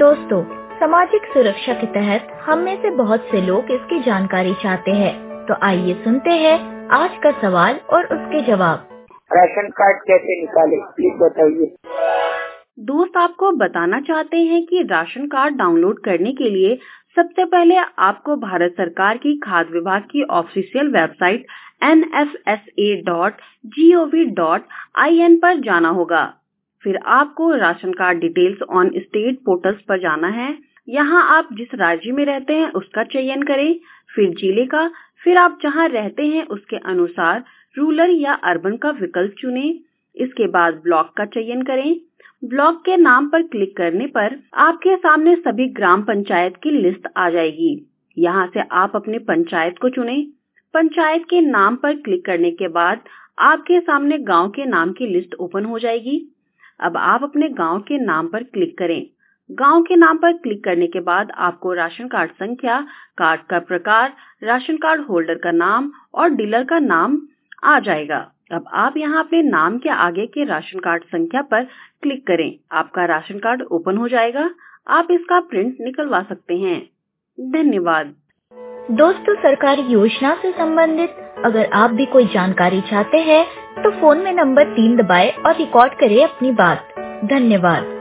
दोस्तों, सामाजिक सुरक्षा के तहत हम में से बहुत से लोग इसकी जानकारी चाहते हैं, तो आइए सुनते हैं आज का सवाल और उसके जवाब। राशन कार्ड कैसे निकाले, प्लीज बताइए। दोस्त आपको बताना चाहते हैं कि राशन कार्ड डाउनलोड करने के लिए सबसे पहले आपको भारत सरकार की खाद्य विभाग की ऑफिशियल वेबसाइट nfsa.gov.in पर जाना होगा। फिर आपको ration card details on state portals पर जाना है। यहाँ आप जिस राज्य में रहते हैं उसका चयन करें, फिर जिले का, फिर आप जहाँ रहते हैं उसके अनुसार रूरल या अर्बन का विकल्प चुनें। इसके बाद ब्लॉक का चयन करें। ब्लॉक के नाम पर क्लिक करने पर आपके सामने सभी ग्राम पंचायत की लिस्ट आ जाएगी। यहाँ से आप अपने पंचायत को चुनें। पंचायत के नाम पर क्लिक करने के बाद आपके सामने गांव के नाम की लिस्ट ओपन हो जाएगी। अब आप अपने गांव के नाम पर क्लिक करें। गांव के नाम पर क्लिक करने के बाद आपको राशन कार्ड संख्या, कार्ड का प्रकार, राशन कार्ड होल्डर का नाम और डीलर का नाम आ जाएगा। अब आप यहाँ अपने नाम के आगे के राशन कार्ड संख्या पर क्लिक करें। आपका राशन कार्ड ओपन हो जाएगा। आप इसका प्रिंट निकलवा सकते हैं। धन्यवाद। दोस्तों, सरकारी योजना से संबंधित अगर आप भी कोई जानकारी चाहते हैं तो फोन में नंबर 3 दबाएं और रिकॉर्ड करें अपनी बात। धन्यवाद।